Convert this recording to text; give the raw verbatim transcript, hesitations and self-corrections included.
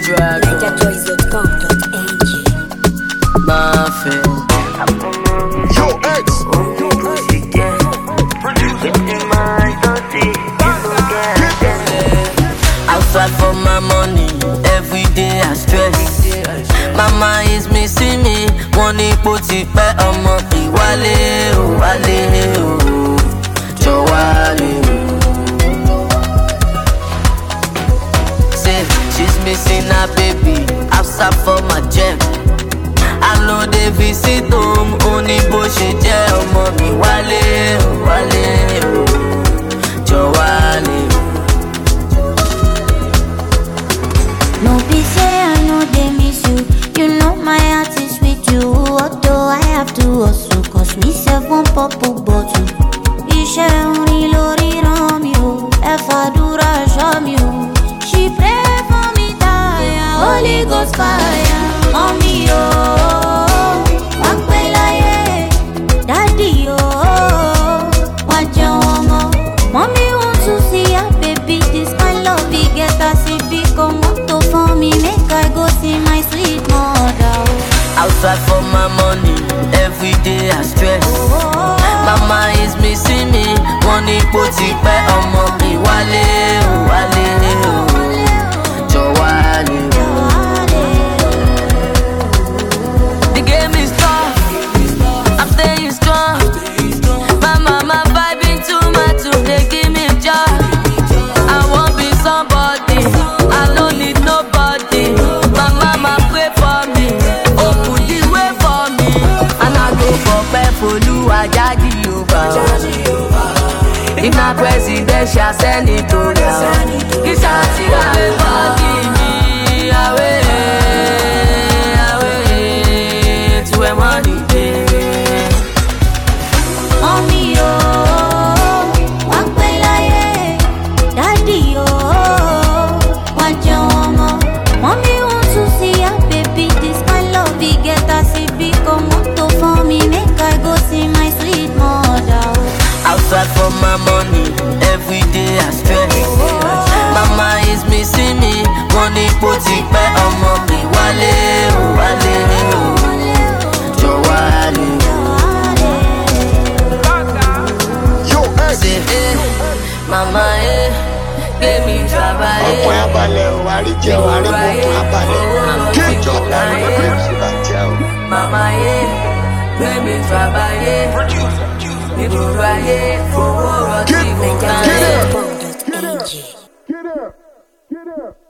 struggle. ninja toys dot com dot n g. Nothing. Yo, X. Yo, I fight for my money, every day I stress. Mama is missing me, wọ́n ní kó ti pẹ́ ọmọ ìwálé o, wálé o, jọ wálé o. Say she's missing her baby, outside for my gem. I know they visit home, only bó ṣe jẹ́ ọmọ mi wálé o, wálé o, jọ wálé o. No be say I know they miss you. You know my heart is with you. Although I have to hustle, cause me self one purple bottle. Iṣẹ́ orin lórí ràn mí o, ẹ fàdúrà ṣọ́ mi o. She pray for me tire, Holy Ghost fire. Mommy o, wá pẹ́ láyé. Daddy o, wá jẹun ọmọ. Mommy want to see her baby, this kind love he get as if he come up to for me. Make I go see my sweet mother. Outside for my money, every day I stress. Mama is missing me, wọ́n ní kó ti pẹ́ ọmọ mi wálé o, wálé o, jọ wálé o. The game is tough, I'm staying strong. My mama vibing too much to dey give me joy. I wan be somebody, I no need nobody. My mama pray for me, open the way for me, and I go for Olúwa jáde Yorùbá. If na presidential senatorial, iṣẹ́ àti àwẹ̀ bọ́ọ̀dì mi away, away to where money dey. Mommy o, wá pẹ́ láyé. Daddy o, wá jẹun ọmọ. Mommy want to see her baby, this kind love he get as if he come up to for me. Make I go see my sweet mother. Outside for my money, every day I stress. Mama is missing me, wọ́n ní kó ti pẹ́ ọmọ mi wálé o, wálé o, jọ wálé o. Yo, X. Say, eh, mama, eh, gbé mi trabalé. Ọkùnrin abalẹ̀ o, àríjẹ o, àrímọ̀kùn abalẹ̀. Kéjọ làwọn ẹgbẹ́ ìṣèbàjẹ́ o. Mama, eh, gbé mi trabalé. Nígboro ayé, fowó rọtí mo kàn Get lé. up. dot n g. Get up. Get up.